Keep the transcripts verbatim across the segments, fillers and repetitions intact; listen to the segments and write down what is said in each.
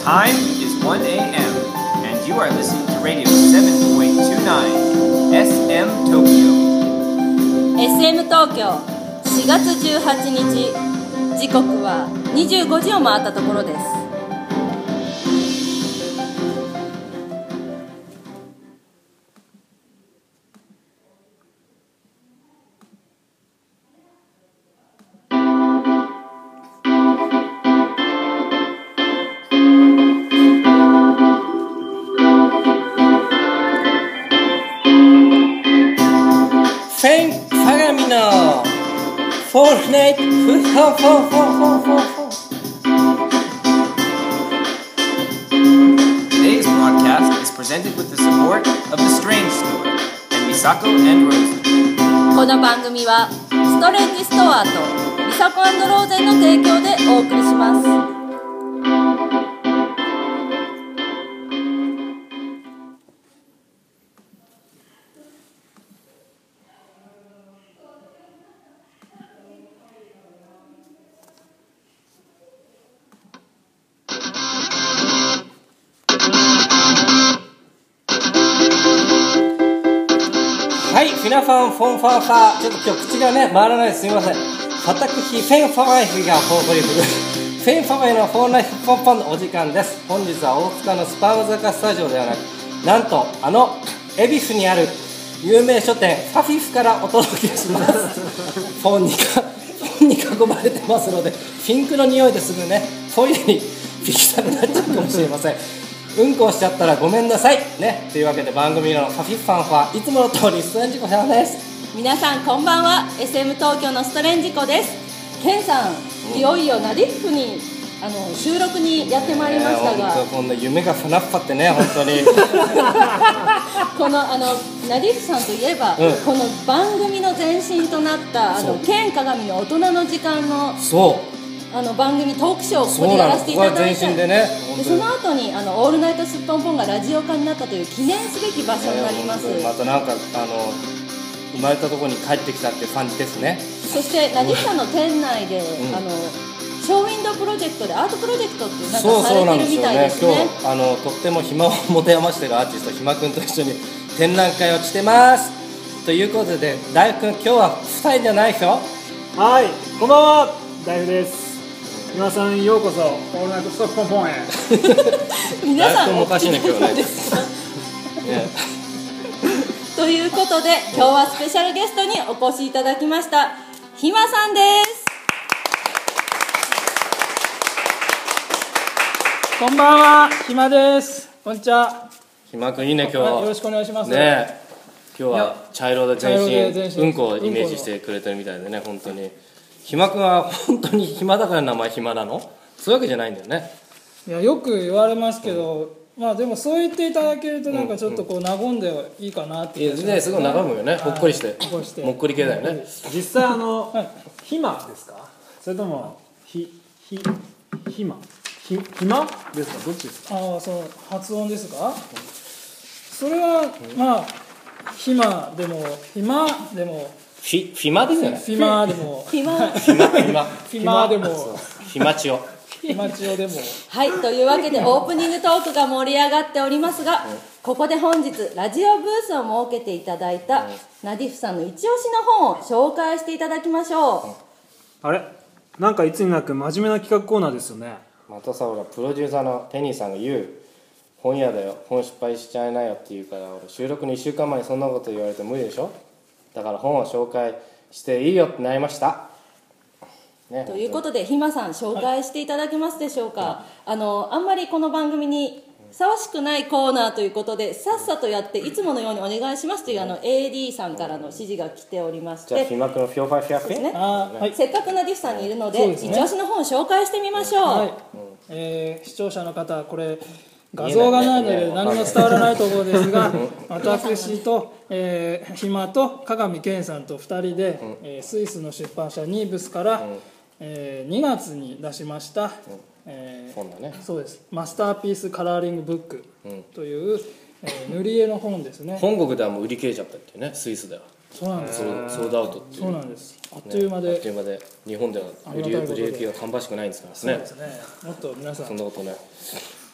time is one a m and you are listening to Radio seven point two nine エスエム Tokyo。 エスエム 東京しがつじゅうはちにち、時刻はにじゅうごじを回ったところです。 フォールナイトフッハフォーフォーフォーフォーフォー Today's broadcast is presented with the support of The Strange Store and Misako and Rosen。 この番組はストレンジストアとミサコ&ローゼンの提供でお送りします。 フィナファンフォンファンファー、ちょっと今日口がね回らないです、すみません。私フェンファマイフがフォーフォリフフェンファマイのフォーナイフポンポンのお時間です。本日は大塚のスパーム坂スタジオではなく、なんとあの恵比寿にある有名書店ファフィフからお届けしますフォンにかフォンに囲まれてますので、フィンクの匂いですぐねトイレに行きたくなっちゃうかもしれません。うんこをしちゃったらごめんなさいね。というわけで番組のファフィファンファいつもの通りストレンジコさんです。 皆さんこんばんは。 エスエム 東京のストレンジコです。ケンさん、いよいよナディッフにあの収録にやってまいりましたが、 こんな夢がフナッファってね、本当にこのあのナディッフさんといえば、うん、この番組の前身となったあのケン鏡の大人の時間のそうあの番組トークショーをここでやらせていただいて、で、ね、その後にあのオールナイトスッポンポンがラジオ化になったという記念すべき場所になります。 またなんかあの生まれたところに帰ってきたっていう感じですね。 そしてナディさんの店内で、うん、あのショーウィンドウプロジェクトでアートプロジェクトっていうなんかされてるみたいですね。 そうそうなんですよね。今日あのとっても暇を持て余してるアーティストひまくんと一緒に展覧会をしてますということで、大福くん今日はふたりじゃないでしょ。 はい、こんばんは、大福です。皆さんようこそオールナイトストップポンポンへ皆さんおかしいね今日ねということで今日はスペシャルゲストにお越しいただきましたひまさんです。 こんばんは、ひまです。こんにちは。 ひまくんいいね今日は。 よろしくお願いします。 ね、今日は茶色で全身うんこをイメージしてくれてるみたいでね、本当に。ひまくんは本当に暇だから名前暇なの？そういうわけじゃないんだよね。 いや、よく言われますけど、うん、まあでもそう言っていただけるとなんかちょっとこう和んでいいかなっていう、 ね、すごい和むよね。ほっこりして、 ほっこりしてもっこり系だよね。 実際あの、はい、暇ですか？それともひひ暇ひ暇ですか？どっちですか？ああ、そう、発音ですか？それは、うん、まあ暇でも暇でもフィ、フィマですよね。 フィマでもフィマフィマフィマフィマでもフィマチオフィマチオでもはい、というわけでオープニングトークが盛り上がっておりますが、ここで本日ラジオブースを設けていただいたナディフさんの一押しの本を紹介していただきましょう。 あれ、なんかいつになく真面目な企画コーナーですよね。 またさ、ほらプロデューサーのペニーさんが言う、本屋だよ、本失敗しちゃいなよって言うから、俺収録のいっしゅうかんまえにそんなこと言われて無理でしょ。だから本を紹介していいよってなりました、ね、 ということでひまさん紹介していただけますでしょうか。はい、あのあんまりこの番組にふさわしくないコーナーということで、さっさとやっていつものようにお願いしますというあの エーディー さんからの指示が来ておりまして、 じゃあひまくんのフィオファイフィアフィ、ね、 あ、はい、せっかくナディフさんにいるので、ね、一押しの本を紹介してみましょう。はい、うん、 えー、視聴者の方、これ画像がないので何も伝わらないところですが、私と、えー、ひまと鏡健さんとふたりで、うん、えー、スイスの出版社ニーブスから、うん、えー、にがつに出しました、うん、えー、 本だね。 そうです、マスターピースカラーリングブックという、うん、えー、塗り絵の本ですね。 本国ではもう売り切れちゃったっていうね、スイスでは。 そうなんです。 ソードアウトっていう。 そうなんです。あっという間で、ね、 あっという間で日本では売り行きが芳しくないんですからね。 そうですね。もっと皆さんそんなことね。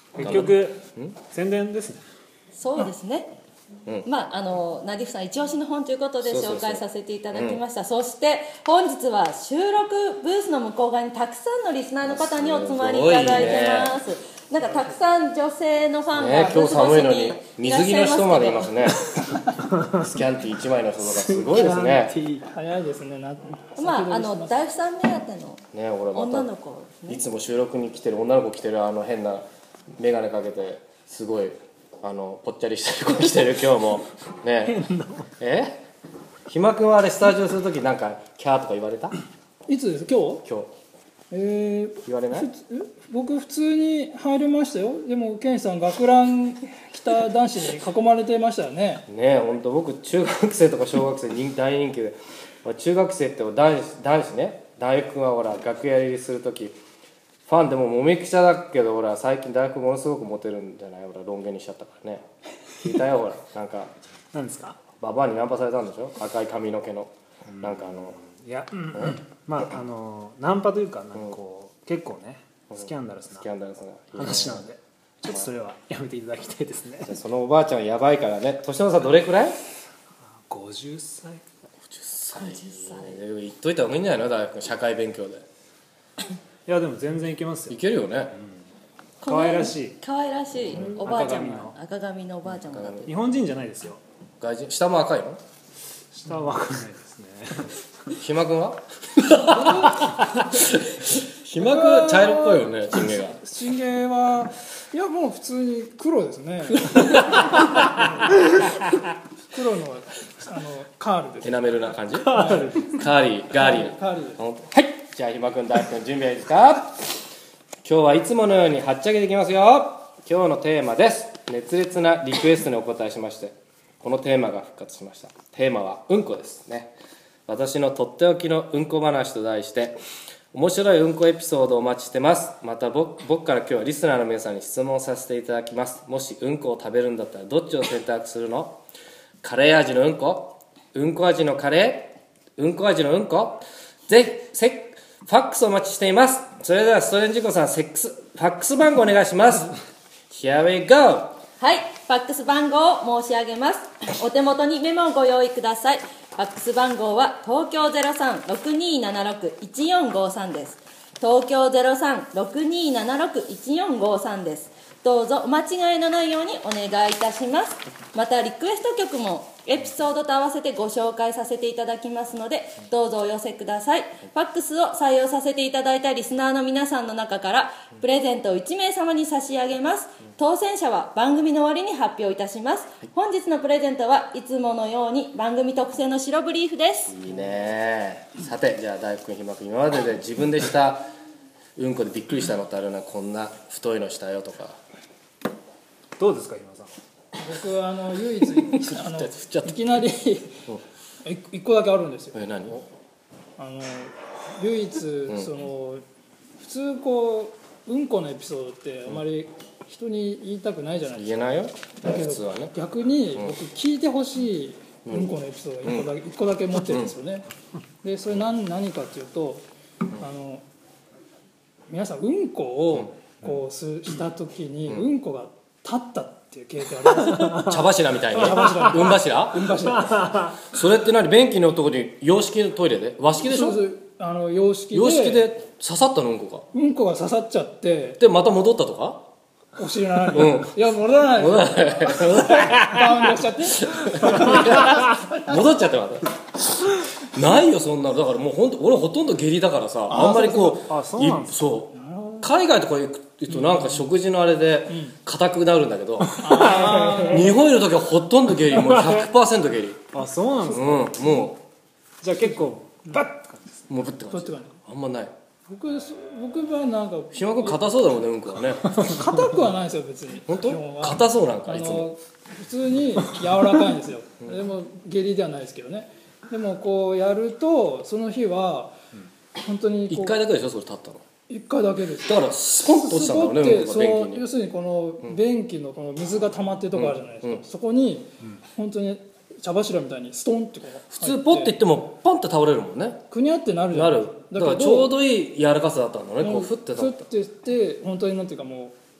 結局宣伝ですね。 そうですね、うん、まああのナディフさん一押しの本ということで紹介させていただきました。そうそうそう、うん、そして本日は収録ブースの向こう側にたくさんのリスナーの方にお集まりいただいてます。なんかたくさん女性のファンがブース越しにいらっしゃいますけど、ね、今日寒いのに水着の人までいますねスキャンティーいちまいの人とかすごいですね。 早いですね。なまああの大工さん目当ての女の子ですね。 いつも収録に来てる女の子来てるあの変な眼鏡かけてすごいあのぽっちゃりしてる子来てる今日もねえひまくんはあれスタジオするときなんかキャーとか言われた？ いつです？今日？ 今日えー、 言われない？ 僕普通に入りましたよ。でもケンさん学ラン着た男子に囲まれてましたよね。 ねえ本当僕中学生とか小学生に大人気で中学生って男子男子ね大学はほら楽屋入りするときファンでももみくちゃだけどほら最近大学ものすごくモテるんじゃない？ほらロン毛にしちゃったからね。聞いたよほらなんか何ですか？ ババアにナンパされたんでしょ？赤い髪の毛の、うん、なんかあのいや、うん、まああのナンパというかなんかこう、うん、結構ねスキャンダルスな話なので、ちょっとそれはやめていただきたいですね。 じゃそのおばあちゃんはやばいからね。年の差どれくらい？ ごじゅっさい。 ごじゅっさい言っといた方がいいんじゃないの？大学社会勉強で。 いやでも全然いけますよ。 いけるよね、うん、 可愛らしい可愛らしいおばあちゃんも赤髪のおばあちゃんもだって日本人じゃないですよ。 外人下も赤いの？ 下は赤いですねひまくんは？ひまくん茶色っぽいよね。チンゲがチンゲはいやもう普通に黒ですね黒のあのカールです。 エナメルな感じ？カールカーリーガーリーカーリーはいじゃあひまくん大工くん準備はいいですか？今日はいつものようにはっちゃけていきますよ。今日のテーマです。熱烈なリクエストにお答えしましてこのテーマが復活しました。テーマはうんこですね。私のとっておきのうんこ話と題して面白いうんこエピソードをお待ちしてます。また 僕, 僕から今日はリスナーの皆さんに質問させていただきます。もしうんこを食べるんだったらどっちを選択するの？カレー味のうんこ、うんこ味のカレー、うんこ味のうんこ。ぜひセファックスお待ちしています。それではストレンジコさんセックスファックス番号お願いします。 Here we go。 はい、ファックス番号を申し上げます。お手元にメモをご用意ください。ファックス番号は東京 ゼロさん ろくにーななろく いちよんごさんです。東京 ゼロさん ろくにーななろく いちよんごさんです。どうぞお間違いのないようにお願いいたします。またリクエスト曲もエピソードと合わせてご紹介させていただきますのでどうぞお寄せください。ファックスを採用させていただいたリスナーの皆さんの中からプレゼントをいちめい様に差し上げます。当選者は番組の終わりに発表いたします。本日のプレゼントはいつものように番組特製の白ブリーフです。 いいね。さてじゃあ大工くんひまくん今までで自分でしたうんこでびっくりしたのってあるな。こんな太いのしたよとか。 どうですか今さん？ 僕はあの唯一あのいきなり一個だけあるんですよ。 え何？ あの唯一その、うん、普通こううんこのエピソードってあまり人に言いたくないじゃないですか。 言えないよ。 だけど普通はね。 逆に僕聞いてほしいうんこのエピソードがいっこだけ、うん、いっこだけ持ってるんですよね。でそれ 何, 何かっていうとあの皆さんうんこをこうすした時にうんこが立ったっていう経験ありますか？ 茶柱みたいに。 茶柱うん柱？ うん柱。 それって何？便器のとこに洋式のトイレで？和式でしょ？ あの洋式で。 洋式で刺さったのうんこが。 うんこが刺さっちゃって。 でまた戻ったとか？ お尻の中に。 うん。 いや戻らない。戻らない。バウンドしちゃって。 戻っちゃってまた。ないよそんな。だからもう本当俺ほとんど下痢だからさ、あんまりこう、 あそうなんですか。 そう。海外とか行くとなんか食事のあれで硬くなるんだけど、日本いる時はほとんど下痢、もう ひゃくパーセント 下痢。 あそうなんですか。 うん、もうじゃあ結構バッて感じです。 もうブッて感じ。あんまない。 僕僕はなんかひまくん硬そうだもんねうんこはね。 硬くはないですよ別に。 本当？硬そうなんかいつも。 普通に柔らかいんですよ。でも下痢ではないですけどね。でもこうやるとその日は本当にいっかいだけでしょそれ立ったの？ いっかいだけです。 だからスポンと落ちたんだろうね。 便器に。要するにこの便器のこの水が溜まってるところあるじゃないですか、うんうん、そこに本当に茶柱みたいにストンってこう普通ポッていってもポンって倒れるもんね。 くにゃってなるじゃないですか。 なる。だからちょうどいい柔らかさだったんだね。こうふって立った。 ふってして本当になんていうかもう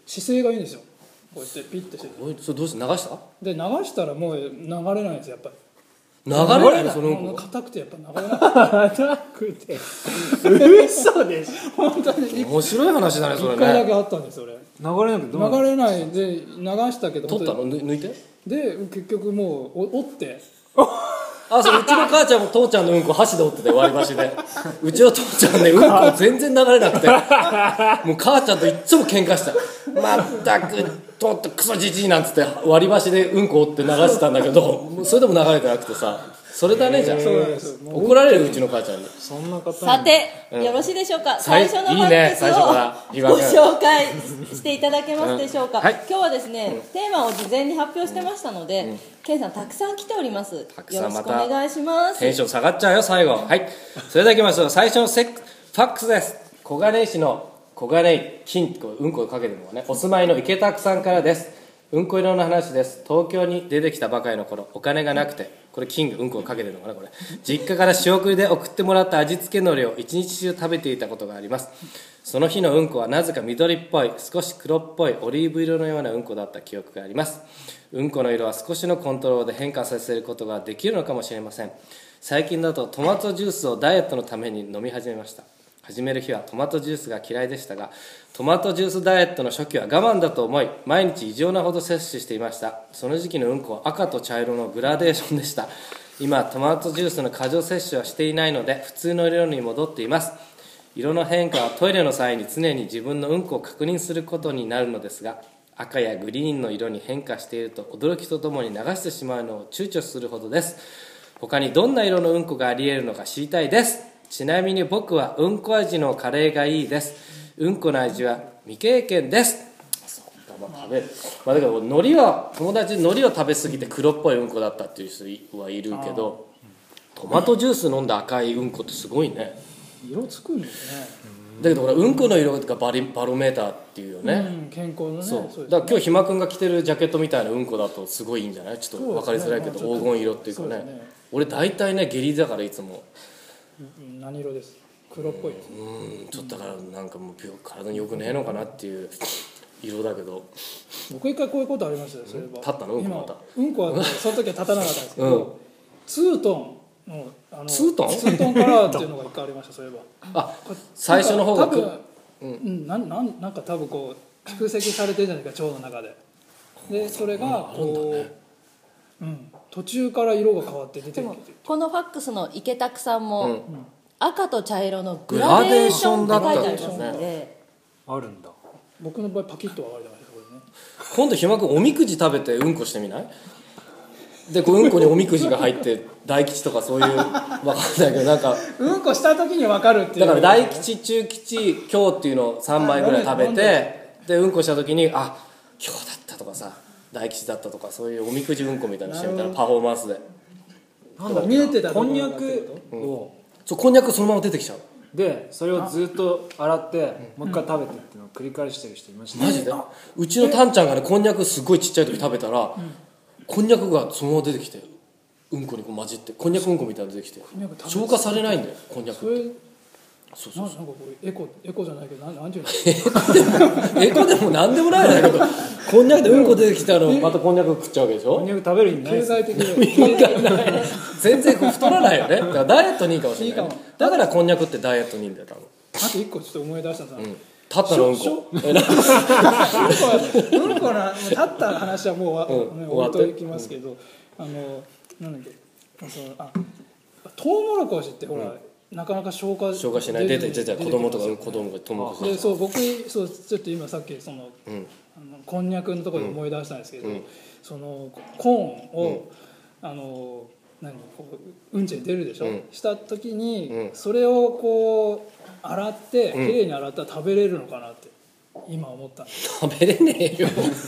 姿勢がいいんですよ。こうやってピッてして、 それどうして流したで流したらもう流れないんですよ、やっぱり。 流れないそのうんこ硬くてやっぱ流れない硬くて嘘でしょ。 本当に面白い話だねそれね。 いっかいだけあったんですよ俺。 流れなくてどうなの？ 流れないで流したけど取ったの抜いてで結局もう折ってあ、そう、うちの母ちゃんも父ちゃんのうんこ箸で折ってて割り箸でうちの父ちゃんねうんこ全然流れなくてもう母ちゃんといっつも喧嘩したまったくとっとクソじじいなんつって割り箸でうんこ折って流してたんだけどそれでも流れてなくてさ、それだねじゃん。 そうなんですよ。 怒られるうちの母ちゃんに。 そんな方さて、 うんよろしいでしょうか。 さい最初のファいいねックス最初からをご紹介していただけますでしょうか。 うんはい今日はですね、テーマを事前に発表してましたので、ケンさんたくさん来ております。よたくさんろしくおまた願いします。 テンション下がっちゃうよ最後。はい、それではいきましょう。最初のセックファックスです。小金井市の小金井金こううんこをかけてるのがね、お住まいの池拓さんからです。うんこ色の話です。東京に出てきたばかりの頃、お金がなくて、これ金がうんこをかけてるのかなこれ、実家から仕送りで送ってもらった味付け海苔を一日中食べていたことがあります。その日のうんこはなぜか緑っぽい、少し黒っぽいオリーブ色のようなうんこだった記憶があります。うんこの色は少しのコントロールで変化させることができるのかもしれません。最近だとトマトジュースをダイエットのために飲み始めました。始める日はトマトジュースが嫌いでしたが、トマトジュースダイエットの初期は我慢だと思い、毎日異常なほど摂取していました。その時期のうんこは赤と茶色のグラデーションでした。今トマトジュースの過剰摂取はしていないので普通の色に戻っています。色の変化はトイレの際に常に自分のうんこを確認することになるのですが、赤やグリーンの色に変化していると驚きとともに流してしまうのを躊躇するほどです。他にどんな色のうんこがあり得るのか知りたいです。ちなみに僕はうんこ味のカレーがいいです。うんこの味は未経験です。そうか、まあ、食べる、まあ、だから海苔は友達に海苔を食べ過ぎて黒っぽいうんこだったっていう人はいるけど、トマトジュース飲んだ赤いうんこってすごいね。 色つくんですね。 だけどほらうんこの色がバリバロメーターっていうよね、 うん、健康のね。 そうそうですね。 だから今日ひまくんが着てるジャケットみたいなうんこだとすごいいいんじゃない？ちょっと分かりづらいけど、 そうですね黄金色っていうかね。 そうですね。 俺大体ね下痢だからいつもうん何色です？黒っぽいです。 うんちょっとだからなんかもう病体によくねえのかなっていう色だけど、 僕一回こういうことありましたよ。そういえば。 立ったのうんこまた今うんこはその時は立たなかったんですけど、 うんツートンのあのツートンツートンカラーっていうのが一回ありました。そういえば。 あ最初の方が多分うんなんなんなんか多分こう蓄積されてるじゃないですか、腸の中で。でそれがこう、うん途中から色が変わって出てでもきて。 このファックスの池拓さんも、 うん赤と茶色のグラデーションって書いてありますので、 あるんだ。 僕の場合パキッと分かれてましたこれね。 今度ひまくんおみくじ食べてうんこしてみない？でこううんこにおみくじが入って大吉とかそういう分かんないけどなんかうんこした時に分かるっていう。 だから大吉中吉今日っていうのをさんまいぐらい食べてでうんこした時にあ今日だったとかさ大吉だったとかそういうおみくじうんこみたいなのしてみたらパフォーマンスでなんだ見えてたこんにゃところがってこくをそうこんにゃくそのまま出てきちゃう。 でそれをずっと洗ってもう一回食べてっていうのを繰り返してる人いました。 マジでうちのタンちゃんがねこんにゃくすごいちっちゃい時食べたら、こんにゃくがそのまま出てきてうんこにこう混じってこんにゃくうんこみたいなの出てきてんにゃく食べ消化されないんだよこんにゃくって。 それそうそうななんかこうエコエコじゃないけどなんなんていうのエコでもなんでもないんだけどこんにゃくでうんこ出てきたのまたこんにゃく食っちゃうわけでしょ。 こんにゃく食べる意味ない経です。 済的に全然太らないよね。だからダイエットにいいかもしれない。 いいかもだからこんにゃくってダイエットにいいんだよ多分。 あと一個ちょっと思い出したさ、うん、 立ったのうんしょこ。えなうんこの立った話はもうわ、 うんね、 終わって置いときますけど、あのなんだっけそのあトウモロコシってほら、なかなか消化消化しない出て出て子供とか出てき子供がトウモロコシますでそう僕そうちょっと今さっきその、 うんあのこんにゃくのところで思い出したんですけど、 うんそのコーンを、あの何こううんちに出るでしょ、 うんした時に、 うんそれをこう洗ってきうんれいに洗ったら食べれるのかなって今思ったんです食べれねえよ。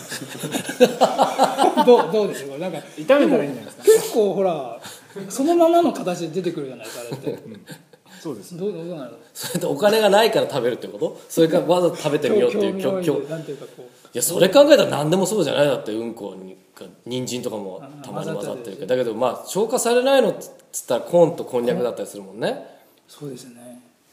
どうどうですかなんか炒めたらいいんじゃないですか。 結構ほらそのままの形で出てくるじゃないですかあれってそうです。 どうどうなのそれってお金がないから食べるってこと？それからわざと食べてみようっていう興味今日本位でなんていうかこういやそれ考えたら何でもそうじゃないだってうんこに人参とかもたまに混ざってるけどだけどまあ消化されないのっつったらコーンとこんにゃくだったりするもんね。 そうですね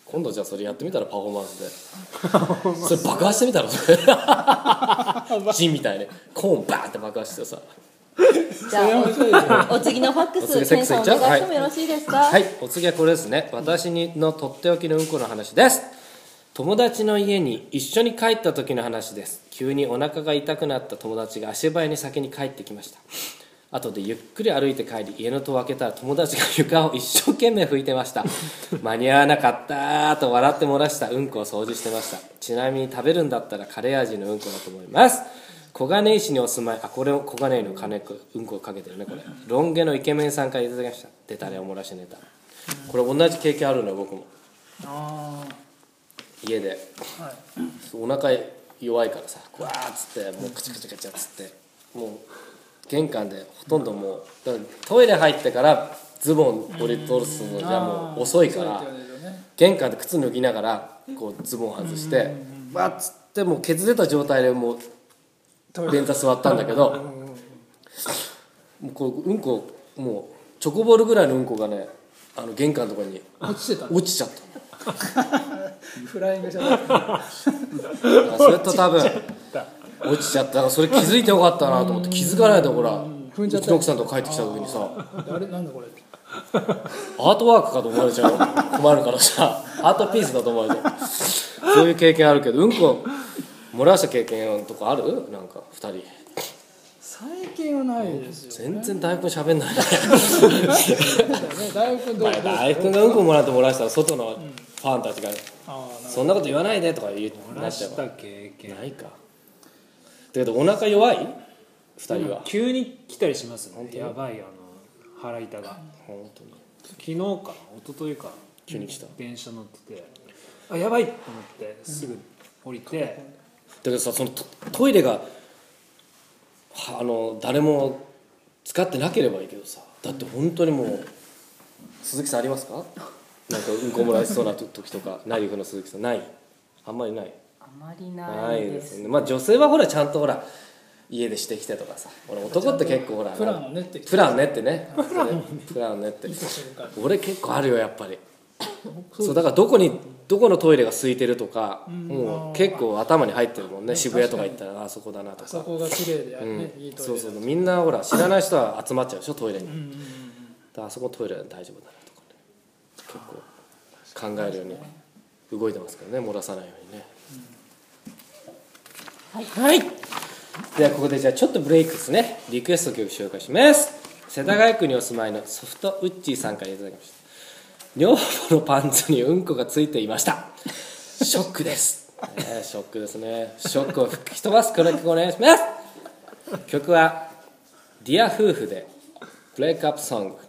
今度じゃあそれやってみたらパフォーマンスでそれ爆破してみたらそれジンみたいにコーンバーって爆破してさじゃあ お, お次のファックスケンさんお願いしてもよろしいですか。 はい、はい、お次はこれですね。私のとっておきのうんこの話です。友達の家に一緒に帰った時の話です。急にお腹が痛くなった友達が足早に先に帰ってきました。後でゆっくり歩いて帰り家の戸を開けたら友達が床を一生懸命拭いてました。間に合わなかったと笑って漏らしたうんこを掃除してました。ちなみに食べるんだったらカレー味のうんこだと思います。小金井市にお住まい、あ、これを小金井の金子うんこをかけてるね。これロン毛のイケメンさんからいただきました。出たね、おもらしネタ。これ同じ経験あるのよ、僕も。 あ家で、 はい、 お腹弱いからさ、わーっつってもうカチャカチャカチャっつってもう玄関でほとんどもうだからトイレ入ってからズボン取り通すのじゃもう遅いから玄関で靴脱ぎながらこうズボン外してわーっつってもうケツ出た状態でもう便座座ったんだけどもうこううんこもうチョコボールぐらいのうんこがねあの玄関のところに落ちてた落ちちゃったフライングしちゃったそれと多分落ちちゃったからそれ気づいてよかったなと思って気づかないとほらうちの奥さんと帰ってきた時にさあれなんだこれアートワークかと思われちゃう困るからさアートピースだと思われちゃうそういう経験あるけどうんこ漏らした経験とかあるなんかふたり最近はないですよ、ね、 全然大福喋んないね大福どう大福がうんこもらって漏らしたら外のファンたちがそんなこと言わないでとか言う漏らした経験ないかだけどお腹弱いふたりは急に来たりしますねやばいあの腹痛が本当に昨日かな一昨日か急に来た電車乗っててあやばいと思ってすぐ降りて、 だけどさその ト, トイレがあの誰も使ってなければいいけどさだって本当にもう鈴木さんありますかなんかうんこ漏らしそうな時とかナイフの鈴木さんないあんまりないあまりないです、 ないですよねまあ女性はほらちゃんとほら家でしてきてとかさ俺男って結構ほらプランを練ってきてプラン練ってねプラン練って俺結構あるよやっぱりそうだからどこにどこのトイレが空いてるとか、うん、もう結構頭に入ってるもんね渋谷とか行ったらあそこだなとかあそこが綺麗であるね、 うん、 いいトイレそうそうみんなほら知らない人は集まっちゃうでしょトイレに、うんうんうん、だからあそこトイレは大丈夫だなとかね結構考えるように動いてますからね漏らさないようにね、うん、はい、はい、ではここでじゃあちょっとブレイクですねリクエスト曲紹介します世田谷区にお住まいのソフトウッチーさんからいただきました女房のパンツにうんこがついていましたショックです、ね、ショックですねショックを吹き飛ばすこの曲お願いします曲はディア夫婦でブレイクアップソング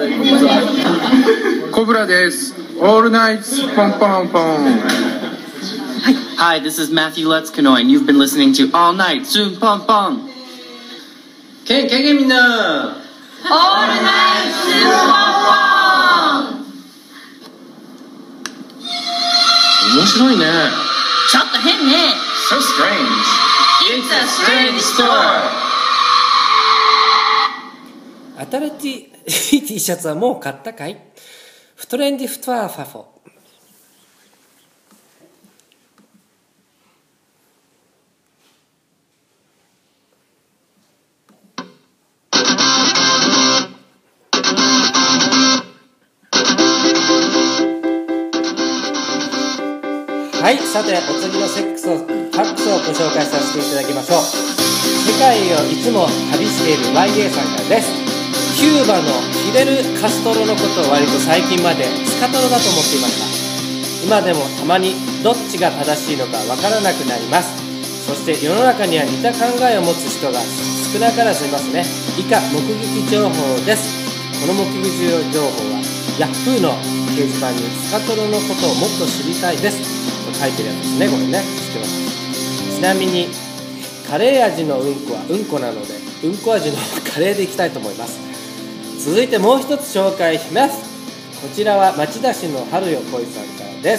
コブラです。オールナイツポンポンポン。 Hi, this is Matthew Letskanoy, and you've been listening to All Night Soon Pong Pong. けんけんけんみんな。 オールナイトスーパーポン。 面白いね。 ちょっと変ね。 So strange. It's a strange store. 新しい T シャツはもう買ったかい？フトレンディフトワーファフォ。はい、さてお次のセックスをファックスをご紹介させていただきましょう。世界をいつも旅している ワイエー さんからです。キューバのフィデル・カストロのことを割と最近までスカトロだと思っていました。今でもたまにどっちが正しいのかわからなくなります。そして世の中には似た考えを持つ人が少なからずいますね。以下目撃情報です。この目撃情報は Yahoo の掲示板にスカトロのことをもっと知りたいですと書いてるやつですね。これね、知ってます。ちなみにカレー味のうんこはうんこなので、うんこ味のカレーでいきたいと思います。続いてもう一つ紹介します。こちらは町田市の春よ恋さんからです。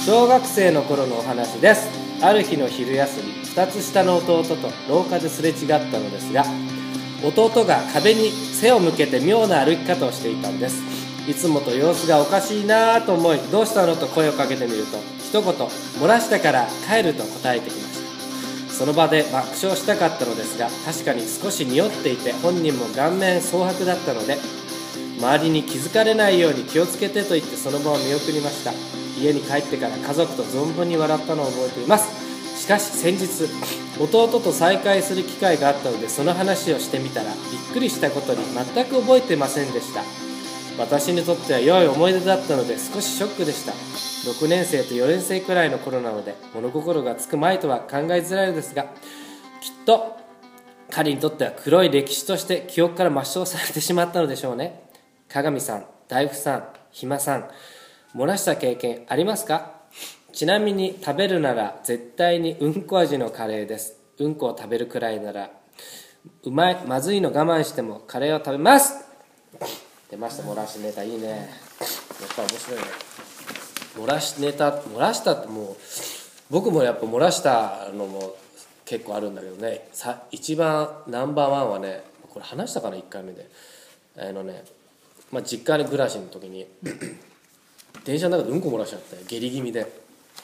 小学生の頃のお話です。ある日の昼休み、ふたつ下の弟と廊下ですれ違ったのですが、弟が壁に背を向けて妙な歩き方をしていたんです。いつもと様子がおかしいなと思い、どうしたのと声をかけてみると、一言漏らしたから帰ると答えてきました。その場で爆笑したかったのですが、確かに少し匂っていて本人も顔面蒼白だったので、周りに気づかれないように気をつけてと言ってその場を見送りました。家に帰ってから家族と存分に笑ったのを覚えています。しかし先日弟と再会する機会があったので、その話をしてみたらびっくりしたことに全く覚えてませんでした。私にとっては良い思い出だったので少しショックでした。ろくねん生とよねん生くらいの頃なので物心がつく前とは考えづらいのですが、きっと彼にとっては黒い歴史として記憶から抹消されてしまったのでしょうね。鏡さん、大福さん、ひまさん、漏らした経験ありますか？ちなみに食べるなら絶対にうんこ味のカレーです。うんこを食べるくらいならうまい、まずいの我慢してもカレーを食べます。出ました、漏らしネタ。いいね、やっぱ面白いね。漏らしネタ、漏らしたってもう僕もやっぱ漏らしたのも結構あるんだけどね、さ一番ナンバーワンはね、これ話したかな、いっかいめで、あのね、まあ、実家に暮らしの時に電車の中でうんこ漏らしちゃって下痢気味で、うん、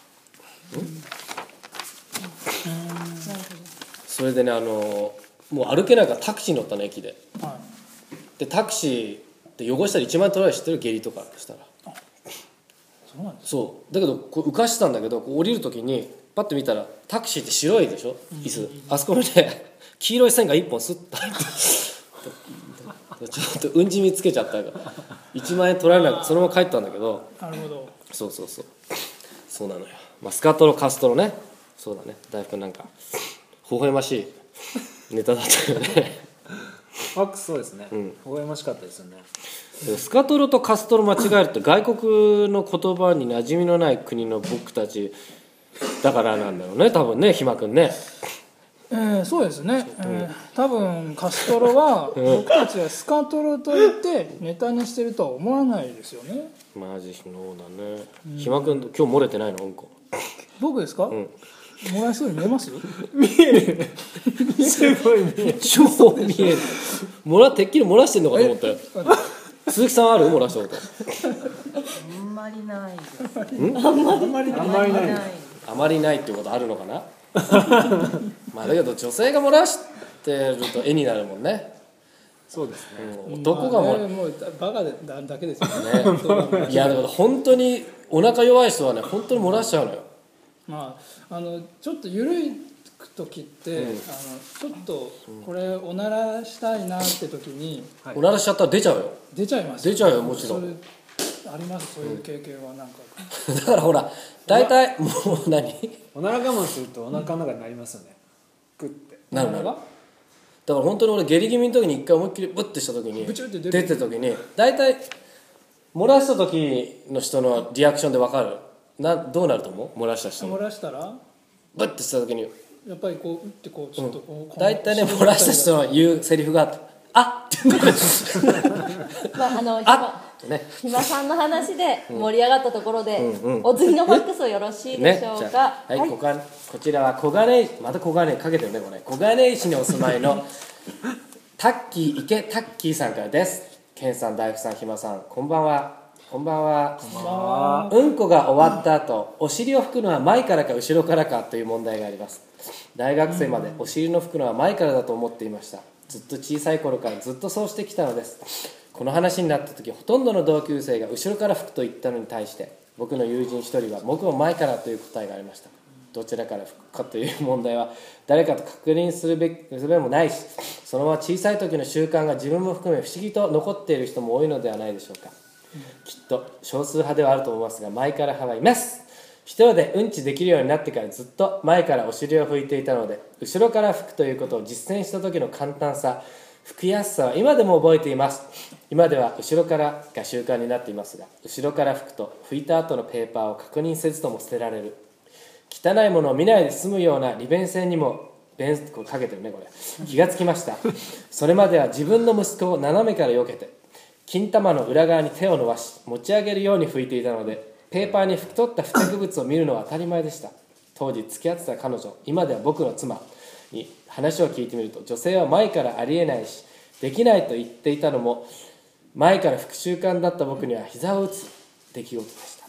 それでね、あのもう歩けないからタクシーに乗ったの、駅で、はい、でタクシーで汚したらいちまん円取られて知ってる？下痢とかしたら。そうなんです。そうだけどこう浮かしてたんだけど、こう降りる時にパッと見たらタクシーって白いでしょ、椅子、うん、あそこにね黄色い線がいっぽんスッと入ってちょっとうんじみつけちゃったからいちまん円取られなくてそのまま帰ったんだけど。 なるほど。 そうそうそうそうなのよ、まあ、スカトロカストロね。そうだね、大福なんか微笑ましいネタだったよねファックスそうですね、うん、微笑ましかったですよね。 スカトロとカストロ間違えるって外国の言葉に馴染みのない国の僕たちだからなんだろうね、多分ね、ひまくんね。 えー、そうですね、えー、多分カストロは僕たちはスカトロと言ってネタにしてるとは思わないですよね。マジそうだね、うん、ひまくん今日漏れてないのうんこ？ 僕ですか？うん、漏らしそうに見えます？ 見えるすごい見える超見える漏らてっきり漏らしてんのかと思ったよ鈴木さんある？漏らしたことあんまりないです。 あんまりない。 あんまりない。 あまりないってことあるのかなまあだけど女性が漏らしてると絵になるもんね。 そうですね、 うん、男がもう、 まあね、もうバカだけですよねいやだから本当にお腹弱い人はね本当に漏らしちゃうのよ。 まああのちょっと緩い時って、うん、あのちょっとこれおならしたいなって時に、 はい、おならしちゃったら出ちゃうよ。 出ちゃいます。 出ちゃうよ、もちろん。 あります、そういう経験はなんか、 うん、だからほら大体もう何おなら我慢するとお腹の中になりますよね、グッて。 なるなる。 だから本当に俺下痢気味の時に一回思いっきりブッてした時にブチュって出出るてた時に大体漏らした時の人のリアクションで分かるな。どうなると思う？漏らした人漏のらしたらブッてした時にやっぱりこう打ってこうちょっとこう、 大体ね漏らした人の言うセリフがあってあっって言うんだよまああのあっねひまさんの話で盛り上がったところで、 うんうんお次のファックスをよろしいでしょうね、じか。 ゃあはい、こここちらは小金井また小金井かけてるねこれ小金井市にお住まいのタッキー池タッキーさんからです。ケンさん、大福さん、ひまさん、こんばんは。こんばんは。こんばんは。うんこが終わった後、お尻を拭くのは前からか後ろからかという問題があります。大学生までお尻の拭くのは前からだと思っていました。ずっと小さい頃からずっとそうしてきたのです。この話になった時、ほとんどの同級生が後ろから拭くと言ったのに対して、僕の友人一人は僕も前からという答えがありました。どちらから拭くかという問題は誰かと確認するべき術もないし、そのまま小さい時の習慣が自分も含め不思議と残っている人も多いのではないでしょうか。きっと少数派ではあると思いますが、前から派はいます。一人でうんちできるようになってからずっと前からお尻を拭いていたので、後ろから拭くということを実践した時の簡単さ、拭きやすさは今でも覚えています。今では後ろからが習慣になっていますが、後ろから拭くと拭いた後のペーパーを確認せずとも捨てられる、汚いものを見ないで済むような利便性にも便これかけてるねこれ気がつきました。それまでは自分の息子を斜めから避けて金玉の裏側に手を伸ばし持ち上げるように拭いていたので、ペーパーに拭き取った付着物を見るのは当たり前でした。当時付き合ってた彼女、今では僕の妻に話を聞いてみると、女性は前からありえないしできないと言っていたのも、前から拭く習慣だった僕には膝を打つ出来事でした。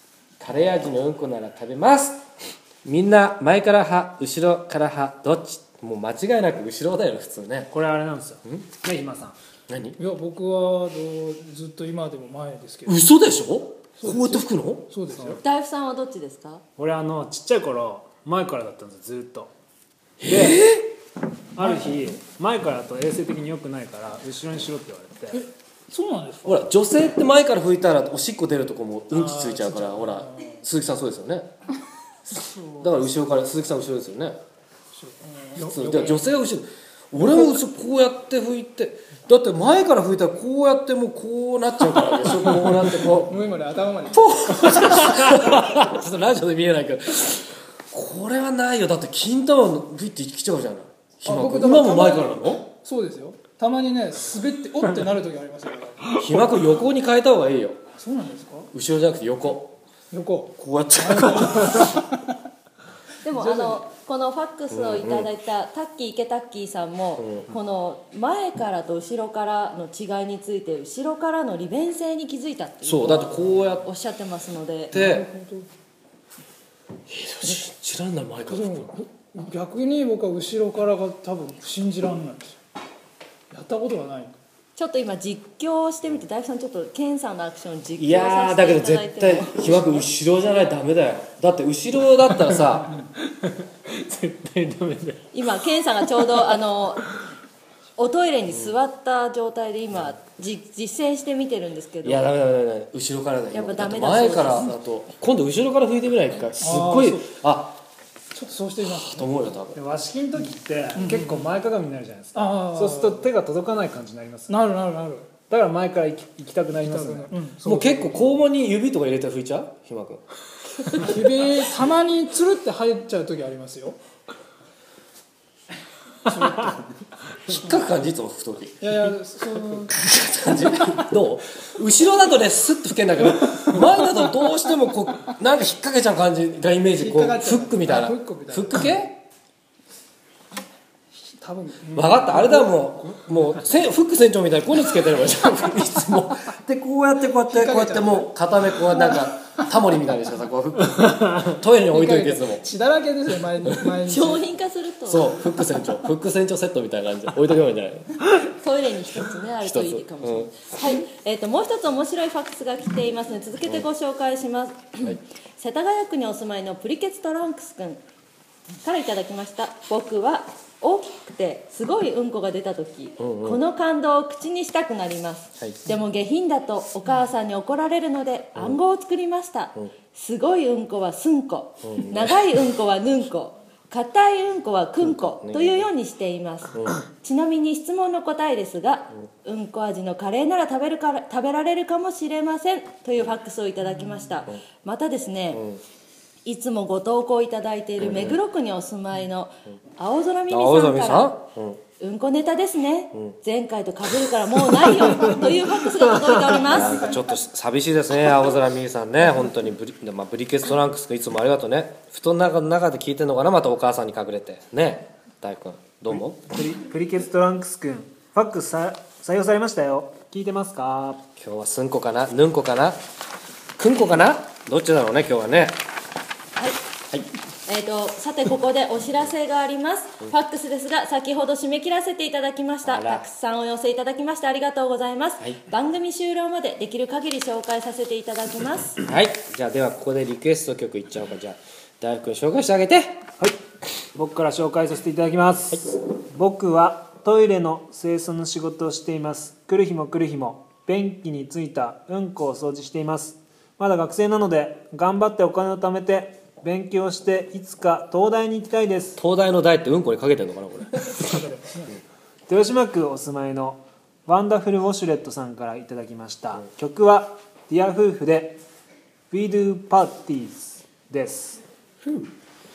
カレー味のうんこなら食べます。みんな前から派後ろから派どっち？もう間違いなく後ろだよ普通ね。 これあれなんですよね、ひまさん。 何？ いや僕はどうずっと今でも前ですけど。 嘘でしょ？こうやって拭くの？ そうですよ。 大福さんはどっちですか？ 俺あのちっちゃい頃前からだったんですよずっと。 えである日前からだと衛生的に良くないから後ろにしろって言われて。 そうなんですか？ ほら女性って前から拭いたらおしっこ出るとこもうんちついちゃうから、ほら鈴木さんそうですよね。だから後ろから鈴木さん後ろですよね。普通で女性は後ろ、俺もこうやって拭いて、だって前から拭いたらこうやってもうこうなっちゃうからでしょ。こうなってこう上まで頭までポーちょっとラジオで見えないけど、これはないよ。だって金玉のビッて来ちゃうじゃない。今も前からなの？ そうですよ。たまにね滑っておってなる時ありますよ。 ひまくん横に変えた方がいいよ。 そうなんですか？ 後ろじゃなくて横。 横こうやっちゃう。 でもあのこのファックスをいただいたタッキー池タッキーさんも、うん、この前からと後ろからの違いについて後ろからの利便性に気づいたっていうそうだってこうやっておっしゃってますので、 で信じらんない前から。 逆に僕は後ろからが多分信じらんないですよ。やったことがない。 ちょっと今実況してみて、大福さんちょっとケンさんのアクション実況させていいやーだけど絶対ひまくん後ろじゃないとダメだよ。だって後ろだったらさ絶対ダメだよ。 今ケンさんがちょうどあのおトイレに座った状態で今じ実践してみてるんですけど、 いやダメダメダメ、後ろからだよ。 やっぱダメだ前からだと今度後ろから拭いてみないか。すっごいあちょっとそうしてみますと思うよ多分。 和式の時って結構前かがみになるじゃないですか、 あそうすると手が届かない感じになります。 なるなるなる。 だから前から行き、行きたくなりますね、 うん、 もう結構肛門に指とか入れて拭いちゃうひまくん。 指たまにつるって入っちゃう時ありますよ。 引っかく感じいつも拭く時。 いやいやそう感じどう？後ろだとねスッと拭けんだけど、前だとどうしてもこうなんか引っ掛けちゃう感じがイメージ。こうフックみたいな。 フックみたいな。 フック系？ 多分分かった。あれだもうもうフック船長みたいにこういうのつけてればいいじゃん。いつもでこうやってこうやってこうやってもう片目こうなんかタモリみたいにしてさ、こうフックトイレに置いといていつも血だらけですよ前に前に。 商品化するとそうフック船長フック船長セットみたいな感じで置いとけばいいんじゃない？ トイレに一つねあるといいかもしれない、うん、はい、えーともう一つ面白いファックスが来ていますので続けてご紹介します、うんはい、世田谷区にお住まいのプリケツトランクス君からいただきました。僕は大きくてすごいうんこが出た時、うんうん、この感動を口にしたくなります、はい、でも下品だとお母さんに怒られるので暗号を作りました、うん、すごいうんこはすんこ、うん、長いうんこはぬんこ、 硬いうんこはくんこというようにしています、うん、ちなみに質問の答えですが、うん、うんこ味のカレーなら食べるから食べられるかもしれませんというファックスをいただきました、うん、またですね、うん、いつもご投稿いただいている目黒区にお住まいの青空耳さんから、うんうんこネタですね、うん、前回と被るからもうないよというファックスが届いております。 なんかちょっと寂しいですね、青空みゆさんね。本当にブリ、まあ、ブリケツトランクスがいつもありがとうね。布団の中の中で聞いてるのかな、またお母さんに隠れてね。大君どうも。 ブリブリケツトランクス君、ファックスさ採用されましたよ。聞いてますか？ 今日はすんこかな、ぬんこかな、くんこかな、どっちだろうね今日はね。 はいはい。えー、とさてここでお知らせがあります、うん、ファックスですが先ほど締め切らせていただきました。たくさんお寄せいただきましてありがとうございます、はい、番組終了までできる限り紹介させていただきます。 はい、じゃあではここでリクエスト曲いっちゃおうか。じゃあ大福君紹介してあげて。はい、 僕から紹介させていただきます、はい、僕はトイレの清掃の仕事をしています。来る日も来る日も便器についたうんこを掃除しています。まだ学生なので頑張ってお金を貯めて勉強していつか東大に行きたいです。 東大の大ってうんこにかけてるのかなこれ豊島区お住まいのワンダフルウォシュレットさんからいただきました、うん、曲はディア夫婦で We Do Parties です、うん。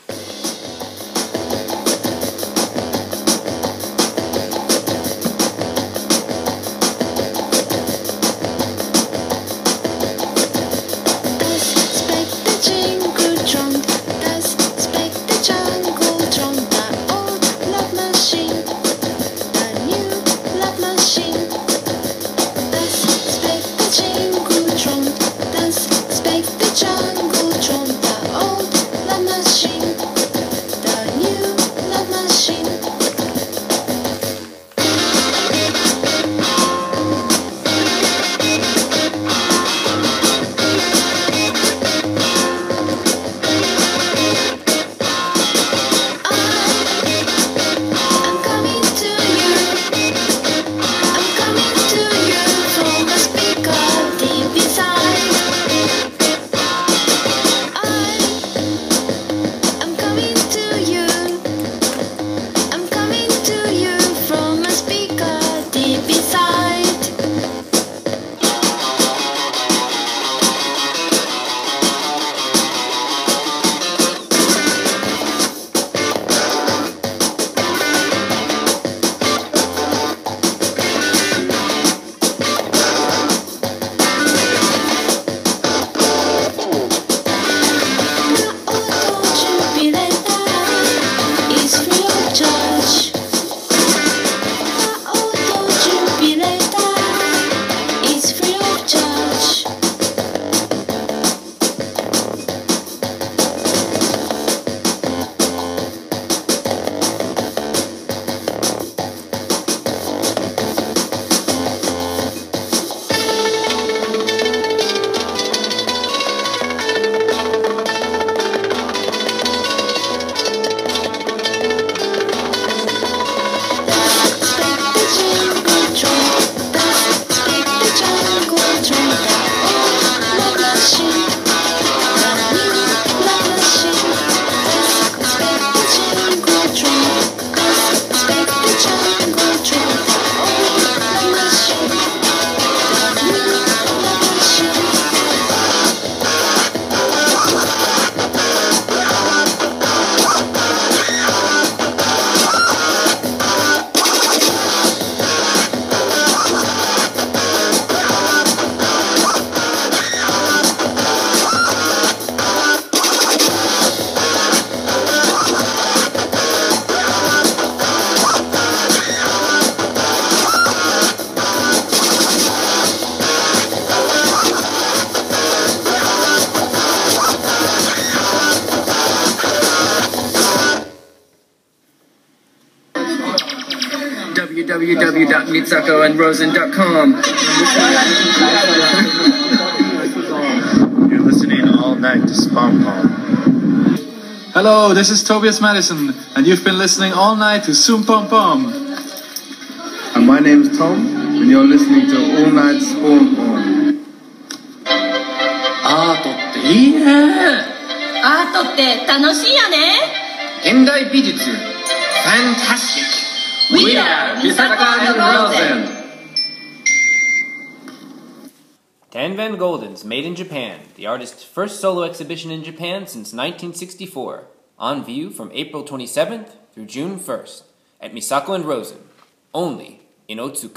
w w w dot mitsuko and rosen dot com. You're listening all night to Spom Pom. Hello, this is Tobias Madison, and you've been listening all night to Soon Pom Pom. And my name is Tom, and you're listening to All Night Spom Pom. アートっていいね。 アートって楽しいよね。 現代美術 Fantastic We are Misaka and Rosen Ten Van Gulden's Made in Japan, the artist's first solo exhibition in Japan since nineteen sixty-four, on view from April twenty-seventh through June first at Misako and Rosen, only in Otsuka.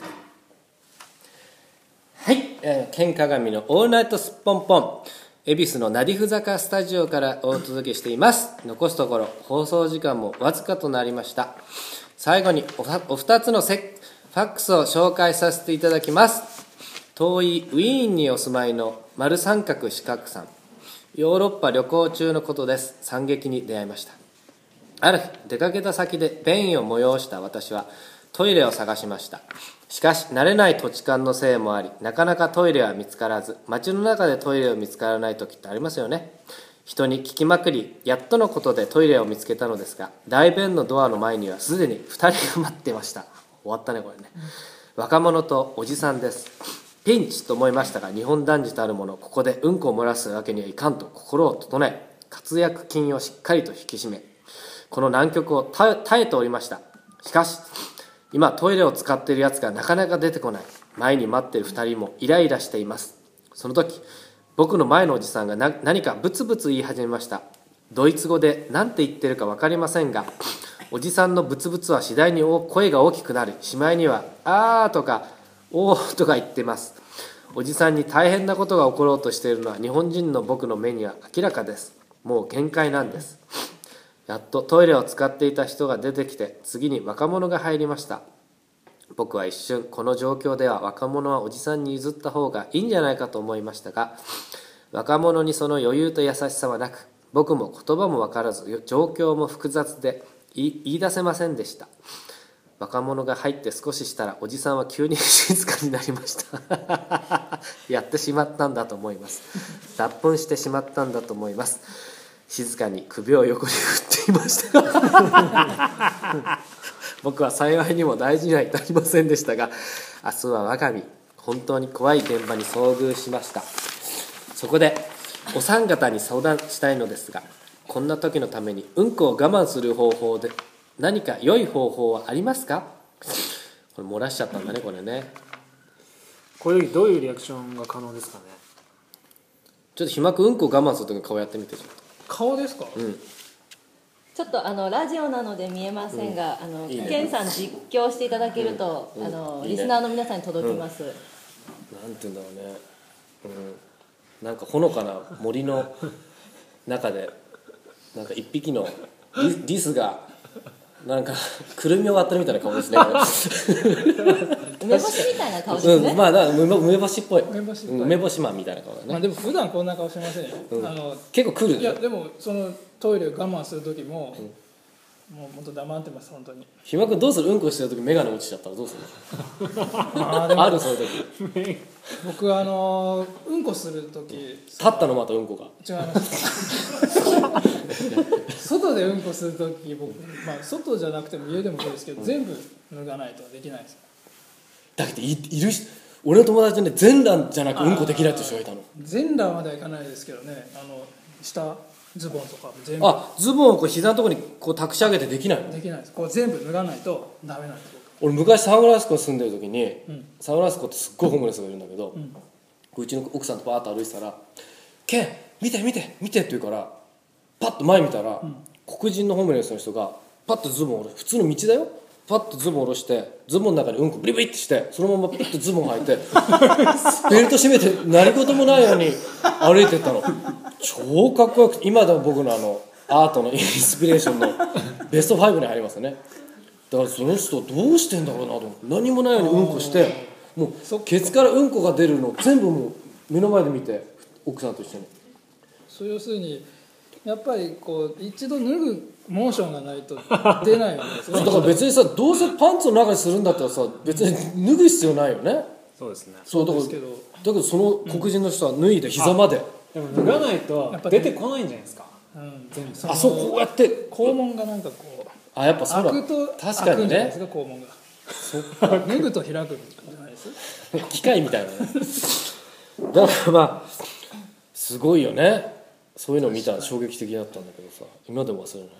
はい、えー、ケン鏡のオールナイトスッポンポン、恵比寿のナディフ坂スタジオからお届けしています。残すところ放送時間もわずかとなりました。最後に お, お二つのセファックスを紹介させていただきます。遠いウィーンにお住まいの丸三角四角さん、ヨーロッパ旅行中のことです。惨劇に出会いました。ある日出かけた先で便意を催した私はトイレを探しました。しかし慣れない土地勘のせいもあり、なかなかトイレは見つからず、街の中でトイレを見つからない時ってありますよね。人に聞きまくり、やっとのことでトイレを見つけたのですが、大便のドアの前にはすでにふたりが待っていました。終わったねこれね、うん、若者とおじさんです。ピンチと思いましたが、日本男児たるもの、ここでうんこを漏らすわけにはいかんと心を整え、活躍筋をしっかりと引き締め、この難局を耐えておりました。しかし今トイレを使っているやつがなかなか出てこない。前に待っているふたりもイライラしています。その時僕の前のおじさんがな何かブツブツ言い始めました。ドイツ語で何て言ってるか分かりませんが、おじさんのブツブツは次第に声が大きくなり、しまいにはあーとかおーとか言ってます。おじさんに大変なことが起ころうとしているのは日本人の僕の目には明らかです。もう限界なんです。やっとトイレを使っていた人が出てきて、次に若者が入りました。僕は一瞬この状況では若者はおじさんに譲った方がいいんじゃないかと思いましたが、若者にその余裕と優しさはなく、僕も言葉も分からず状況も複雑で言い出せませんでした。若者が入って少ししたらおじさんは急に静かになりましたやってしまったんだと思います。脱糞してしまったんだと思います。静かに首を横に振っていました僕は幸いにも大事には至りませんでしたが、明日は我が身本当に怖い現場に遭遇しました。そこでお三方に相談したいのですが、こんな時のためにうんこを我慢する方法で何か良い方法はありますか？これ漏らしちゃったんだねこれね。 こういう時どういうリアクションが可能ですかね。 ちょっとひまくうんこを我慢する時の顔やってみて。ちょっと顔ですか？ うん。 ちょっとあのラジオなので見えませんが、うん、あのいいね、 ケンさん実況していただけると、うん、あのいいね、リスナーの皆さんに届きます、うん、 なんて言うんだろうね、うん、なんかほのかな森の中でなんか一匹のリ, リスがなんかくるみを割ってるみたいな顔ですね梅干しみたいな顔ですね、 うん、まあだから梅干しっぽい梅干しっぽい、 梅干しマンみたいな顔だね。 まあ、でも普段こんな顔してませんよ、うん、あの結構来る。 いやでもそのトイレを我慢する時も、うん、もう本当黙ってます。本当にひまくんどうする？うんこしてる時眼鏡落ちちゃったらどうするああでもあるそういう時僕あのうんこする時立ったのまたうんこが違います外でうんこする時僕、まあ、外じゃなくても家でもそうですけど、うん、全部脱がないとできないです。 だけど い, いるし俺の友達でね、全裸じゃなくうんこできないって人がいたの。 全裸まではいかないですけどね、あの下ズボンとか全部。 あ、ズボンをこう膝のところにこう託し上げてできないの？ できないです。こう全部脱がないとダメなんです。 俺昔サンフランシスコに住んでる時に、うん、サンフランシスコってすっごいホームレスがいるんだけど、うん、うちの奥さんとバーッと歩いてたら「ケン見て見て見て」って言うからパッと前見たら、うん、黒人のホームレスの人がパッとズボンを下ろして、普通の道だよ、パッとズボンを下ろしてズボンの中にうんこブリブリってしてそのままピッとズボン履いてベルト締めて何事もないように歩いてったの。超かっこよくて、今でも僕のあのアートのインスピレーションのベストファイブに入りますよね。だからその人どうしてんだろうなと思って、何もないようにうんこしてもうケツからうんこが出るのを全部もう目の前で見て、奥さんと一緒に。 そう要するにやっぱりこう一度脱ぐモーションがないと出ないわけですね。 だから別にさ、どうせパンツの中にするんだったらさ、別に脱ぐ必要ないよね。 そうですね。 そうだからだけどその黒人の人は脱いで膝まで、 うん、でも脱がないと出てこないんじゃないですか、うん、全部。 あ、そう、こうやって肛門がなんかこう、 あ、やっぱそうだ、 開くと確かにね、 肛門がそっか脱ぐと開くんじゃないです機械みたいなねだからまあすごいよね。そういうのを見たら衝撃的だったんだけどさ、今でも忘れないね。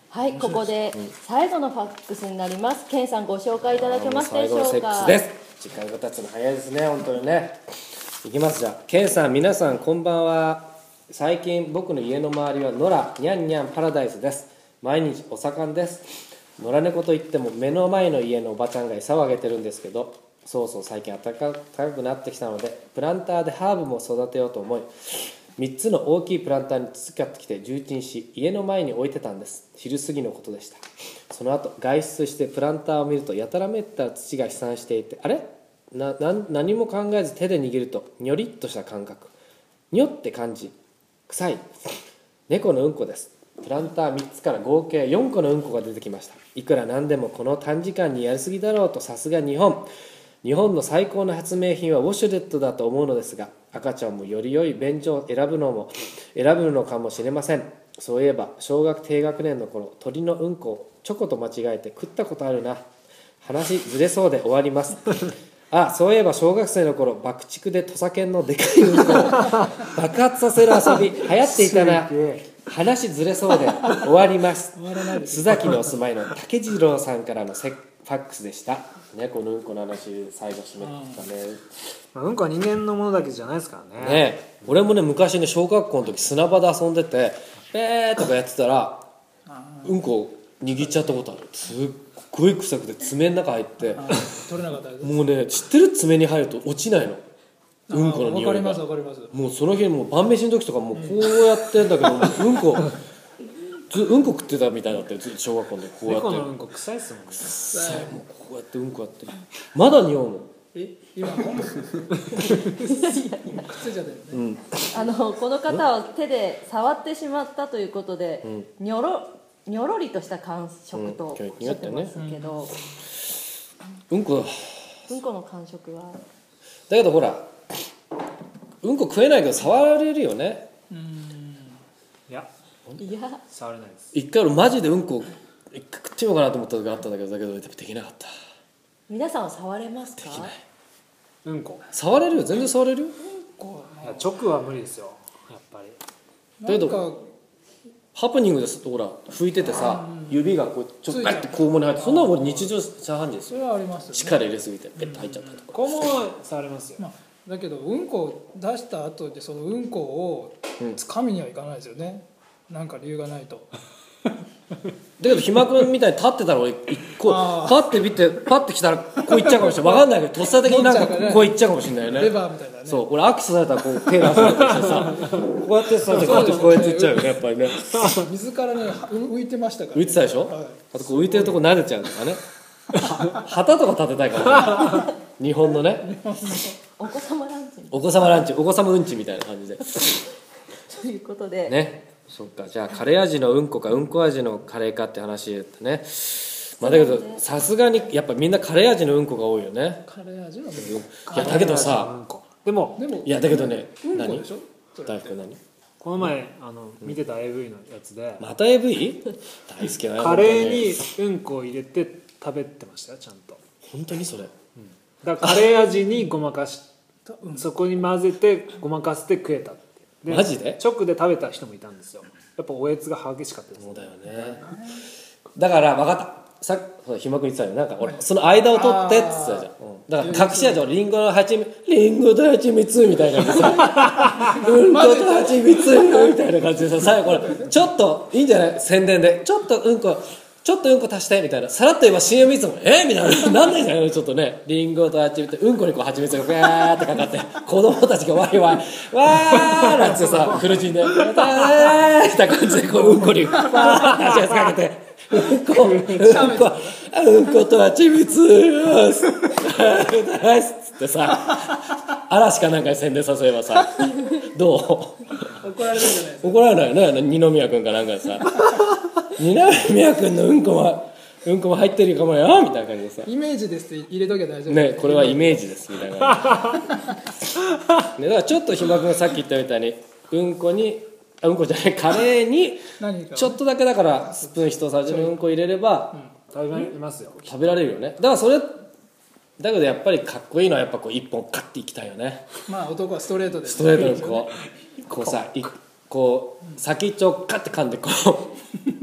はい、ここで最後のファックスになります。ケンさんご紹介いただけますでしょうか。 最後のセックスです。時間が経つの早いですね、本当にね。いきますじゃあ。ケンさん、皆さんこんばんは。最近僕の家の周りは野良ニャンニャンパラダイスです。毎日お盛んです。野良猫といっても目の前の家のおばちゃんが餌をあげてるんですけど、そうそう最近暖かくなってきたのでプランターでハーブも育てようと思い、みっつの大きいプランターに使ってきて重鎮し、家の前に置いてたんです。昼過ぎのことでした。その後外出してプランターを見るとやたらめった土が飛散していて、あれなな何も考えず手で握るとニョリッとした感覚、ニョって感じ、臭い猫のうんこです。プランターみっつから合計よんこのうんこが出てきました。いくらなんでもこの短時間にやりすぎだろうと、さすが日本日本の最高の発明品はウォシュレットだと思うのですが、赤ちゃんもより良い便所を選ぶのも選ぶのかもしれません。そういえば小学低学年の頃、鳥のうんこをチョコと間違えて食ったことあるな。話ずれそうで終わりますあ、そういえば小学生の頃、爆竹で土佐犬のでかいうんこを爆発させる遊び流行っていたな。話ずれそうで終わります須崎にお住まいの竹次郎さんからのセファックスでしたね。このうんこの話最後締めたね。 うん、うんこは人間のものだけじゃないですからね。 ね、俺もね昔ね小学校の時砂場で遊んでてえーとかやってたらうんこ握っちゃったことある。すっごい臭くて爪の中入って取れなかったです。 もうね知ってる、爪に入ると落ちないの、うんこの匂いが。わかりますわかります。もうその日もう晩飯の時とかもうこうやってんだけど、うんこずうんこ食ってたみたいになってずっと小学校でこうやって。 猫のうんこ臭いっすもんね。 臭い、もうこうやってうんこやってまだ匂うの。 え今もくっついちゃったよね、うん、 あのこの方は手で触ってしまったということで、うん、にょろにょろりとした感触とおっしゃってますけど、 うん、うんこうんこの感触はだけどほらうんこ食えないけど触れるよね。 うん、いやいや触れないです。 一回俺マジでうんこ一回食ってみようかなと思った時があったんだけど、だけどできなかった。 皆さんは触れますか？ できない。 うんこ触れるよ、全然触れるよ。 いや直は無理ですよやっぱり。 だけどハプニングですとほら拭いててさ、うん、指がこうちょっとガッて肛門に入って、そんなの俺日常茶飯事ですよ。 それはありますよね。 力入れすぎてペッと入っちゃったとか。 肛門は触れますよ、 まあ、だけどうんこを出した後でそのうんこをつかみにはいかないですよね、うん、なんか理由がないとだけどひまくんみたいに立ってたら俺こうパッて見てパッて来たらこういっちゃうかもしれない。分かんないけどとっさ的になんかこういっちゃうかもしれないよね。 レバーみたいなね。 そう俺アクセされたらこう手出すとしてさこうやってさこうやってこうやっていっちゃうよねやっぱりね。 水からね浮いてましたから、 ね、浮いてたでしょ、はい、あとこう浮いてるとこ撫でちゃうとかね旗とか立てたいからね日本のねお子様ランチお子様ランチお子様うんちみたいな感じでということでね。そっか、じゃあカレー味のうんこかうんこ味のカレーかって話だったね。まあだけどさすがにやっぱみんなカレー味のうんこが多いよね。 カレー味のうんこ。 いやだけどさでもでもいやだけどね、 うんこ何でしょ大福何この前あの見てた エーブイ のやつで、 また エーブイ 大好きだね。 カレーにうんこを入れて食べてましたよちゃんと。 本当にそれ、うん、 だからカレー味にごまかしそこに混ぜてごまかせて食えたって。でマジで直で食べた人もいたんですよ。やっぱおえつが激しかったです。 そうだよね。だから分かったさっきひまくん言ってたよ。なんか俺その間を取ってって言ってたじゃん、うん、だから隠し味をリンゴのはちみリンゴとはちみつみたいなさうんことはちみつみたいな感じでさ最後これちょっといいんじゃない宣伝でちょっとうんこちょっとうんこ足してみたいなさらっと言えば シーエム いつもえみたいななんないじゃないちょっとねリンゴとはちみつうんこにこうはちみつがふわーってかかって子供たちがワイワイわーなんてさ苦しんでわーって感じでこううんこにわーってはちみつかけてうんこうんこうんことはちみつつってさ嵐かなんかに宣伝させればさどう怒られるんじゃないですか。 怒られないよね二宮君かなんかでさ二宮君のうんこはうんこも入ってるかもよみたいな感じでさイメージですって入れときゃ大丈夫ね。これはイメージですみたいな、ね、だからちょっとひまくんがさっき言ったみたいにうんこにあうんこじゃないカレーにちょっとだけだからスプーン一さじのうんこ入れれば、 うん、食べられますよ。 食べられるよね。だからそれだけどやっぱりかっこいいのはやっぱこう一本カッていきたいよね。 まあ男はストレートでストレートにこうこうさいこう先っちょをカッて噛んでこうカッて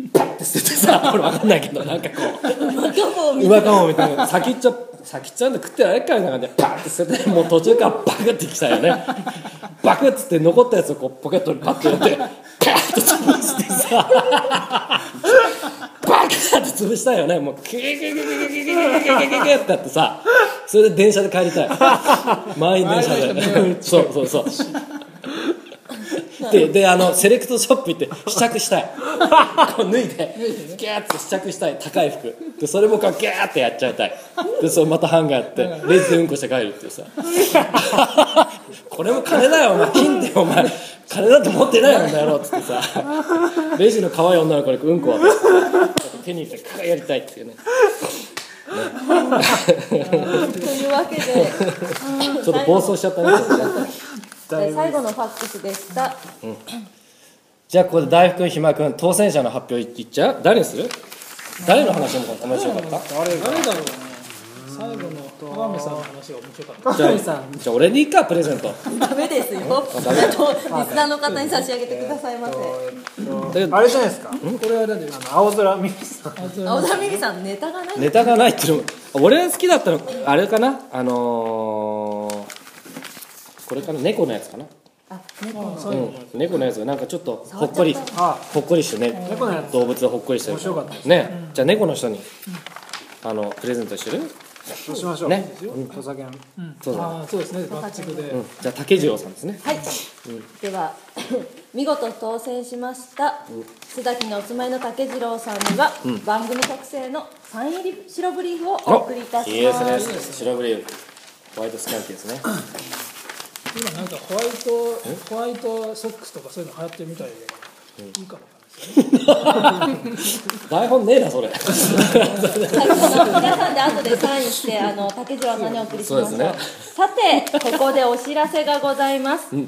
捨ててさこれ分かんないけどなんかこううまかもみうたいなまかもみたいな先っちょ先っちょなんて食ってられっかみたいな感じでパーって捨ててもう途中からバクってきたよねバクっつって残ったやつをこうポケットにパッと入れてパーッと潰してさバクって潰したよねもうキュキュキュキュキュキュキュキュキュキュってやってさそれで電車で帰りたい満員電車でそうそうそうで, であのセレクトショップ行って試着したいこう脱いでギャーって試着したい高い服でそれもこうギャーってやっちゃいたいでそれまたハンガーやってレジでうんこして帰るっていうさこれも金だよお前金ってお前金だと思ってないよんだよっつってさレジの可愛い女の子にうんこを手に入れてカーやりたいっていうねというわけでちょっと暴走しちゃったね最後のファックスでした、 うん、じゃあここで大福君ひま君当選者の発表いっちゃう誰にする誰の話も面白かった誰だろうね最後の川目さんの話が面白かったじゃあ、じゃあ俺でいいかプレゼントダメですよあとリスナーの方に差し上げてくださいませ、 えー、あれじゃないですかこれは何ですか青空ミミさん青空ミミさんネタがないネタがないっていうの俺が好きだったのあれかなあのー、これかな猫のやつかなあ猫の、 うん、猫のやつがなんかちょっとほっこりほっこりしてね猫のやつ動物がほっこりしてる面白かったですね、うん、じゃあ猫の人に、うん、あのプレゼントしてるそうしましょうね、 お酒の、 うん、そうだ、あそうですね爆竹で、 うん、じゃあ竹次郎さんですねはい、うん、では見事当選しました、うん、須崎にお住まいの竹次郎さんには、うん、番組特製のサイン入り白ブリーフをお送りいたします。 いいですね白ブリーフホワイトスキャンティですね今なんかホワイトホワイトソックスとかそういうの流行ってるみたいで、うん、いいかも台本ねえなそれ皆さんで後でサインしてあの竹次郎さんにお送りしましょう、ね、さてここでお知らせがございます、うん、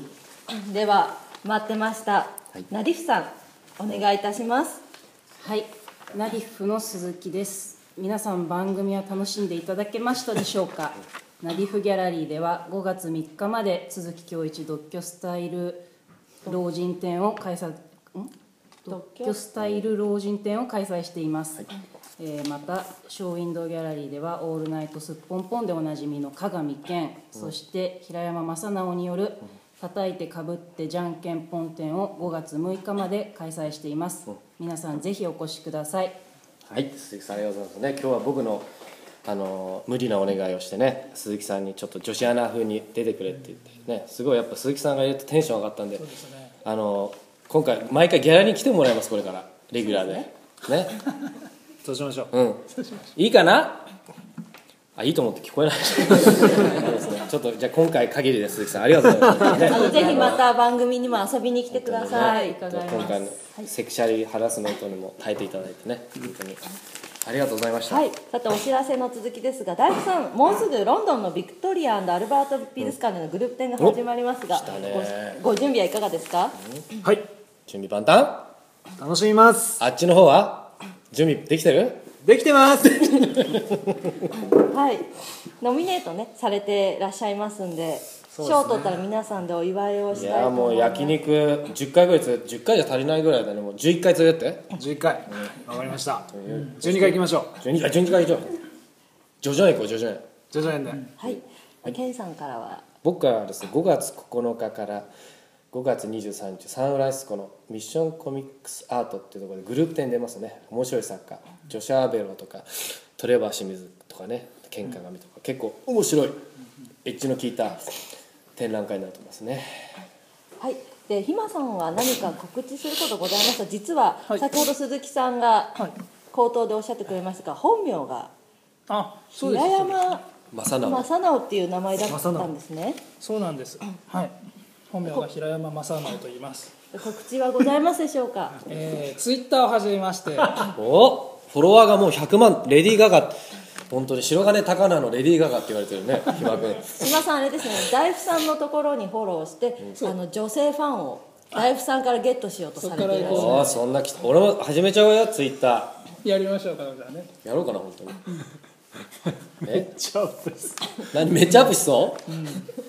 では待ってました、はい、ナディフさんお願いいたします。 はい、ナディフの鈴木です。皆さん番組は楽しんでいただけましたでしょうか。ナディフギャラリーではごがつみっかまで鈴木恭一独居スタイル老人展を開催独居スタイル老人展を開催しています、はいえー、またショーウィンドウギャラリーではオールナイトすっぽんぽんでおなじみの加賀美健、うん、そして平山正直による叩いてかぶってじゃんけんぽん展をごがつむいかまで開催しています、うん、皆さんぜひお越しください。 はい、鈴木さんありがとうございますね。今日は僕のあの無理なお願いをしてね鈴木さんにちょっと女子アナ風に出てくれって言ってねすごいやっぱ鈴木さんがいるとテンション上がったんで、そうですね、あの今回毎回ギャラに来てもらいますこれからレギュラーでねそうしましょう、 うん、いいかなあいいと思って聞こえないですねちょっとじゃあ今回限りで鈴木さんありがとうございます、ね、 あのぜひまた番組にも遊びに来てください、ね、 今回のセクシャルハラスメントにも耐えていただいてね本当にありがとうございました、はい、 さてお知らせの続きですが大工さんもうすぐロンドンのビクトリア&アルバート美術館でのグループ展が始まりますが、うん、ご, ご準備はいかがですか、 うん、はい準備万端楽しみます。 あっちの方は準備できてる？ できてますはいノミネートねされてらっしゃいますんで賞、ね、を取ったら皆さんでお祝いをしたいと思います。いやもう焼肉じゅっかいぐらいじゅっかいじゃ足りないぐらいだねもうじゅういっかい連れてってじゅういっかいわ、うん、かりました、うん、じゅうにかい行きましょうじゅうにかいじゅうにかい以上徐々に行こう徐々に徐々にね、 うん、はい、はい、ケンさんからは僕からはですねごがつここのかからごがつにじゅうさんにちサンフランシスコのミッションコミックスアートっていうところでグループ展出ますね。面白い作家ジョシャ・アベロとかトレバー・清水とかねケン・カガミとか結構面白いエッジの効いた展覧会になると思いますね。 はい、でひまさんは何か告知することございますか。実は先ほど鈴木さんが口頭でおっしゃってくれましたが本名が平山正直っていう名前だったんですね。 そうなんです、はい、本名が平山正直と言います。 告知はございますでしょうか。 えー、ツイッターを始めましておフォロワーがもうひゃくまんレディー・ガガ本当に白金高菜のレディー・ガガって言われてるねひまくん島さんあれですね大工さんのところにフォローして、うん、あの女性ファンを大工さんからゲットしようとされていらっしゃる。 ああそんな俺も始めちゃうよツイッターやりましょうか。じゃあねやろうかな本当にめっちゃアップす何めっちゃアップしそう、うん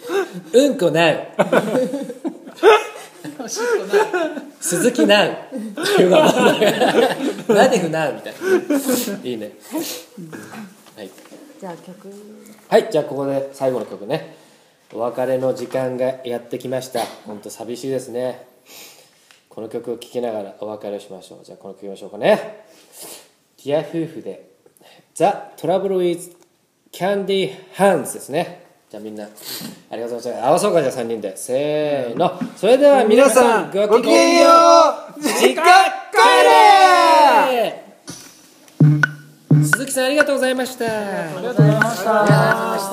、うんこない鈴木なうナディフなみたいないいね。はい。 じゃあ曲。 はい、じゃあここで最後の曲ね。お別れの時間がやってきました。本当寂しいですね。この曲を聴きながらお別れをしましょう。じゃあこの曲いきましょうかね。ディア夫婦で The Trouble with Candy Hands ですね。じゃあみんなありがとうございます。合わそうか、じゃあさんにんでせーの。それでは皆さんごきげんよう。実家帰れ。鈴木さんありがとうございました。 ありがとうございました。 ありがとうございました。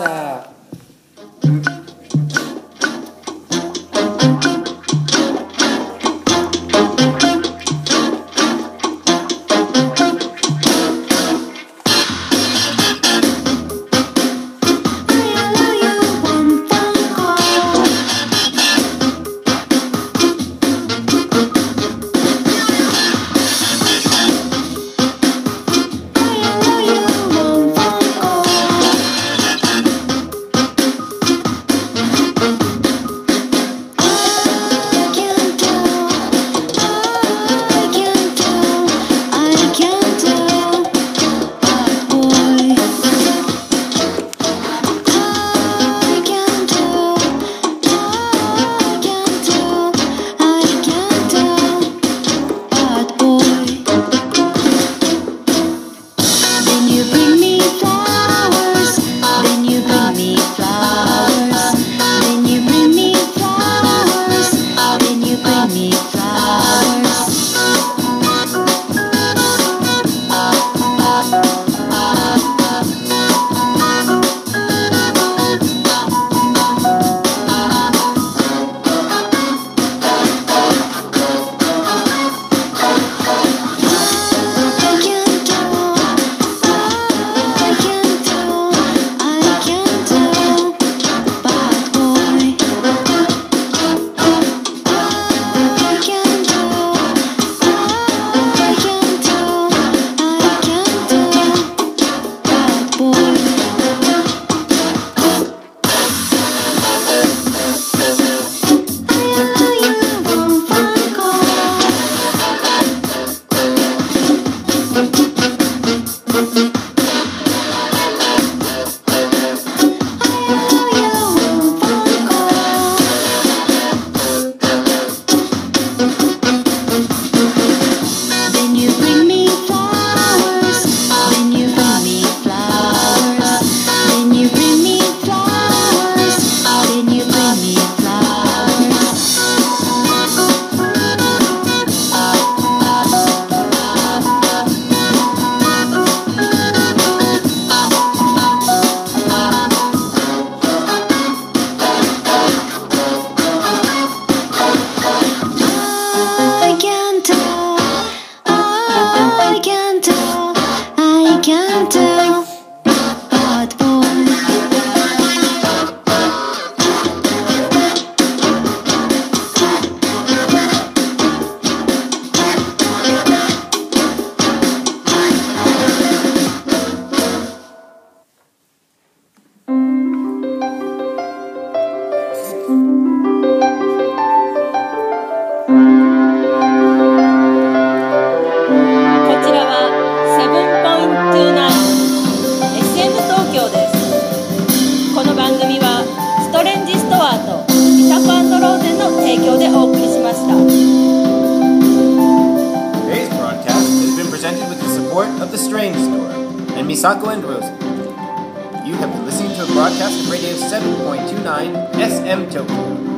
Misako and Rosen. You have been listening to a broadcast of Radio seven point two nine S M Tokyo.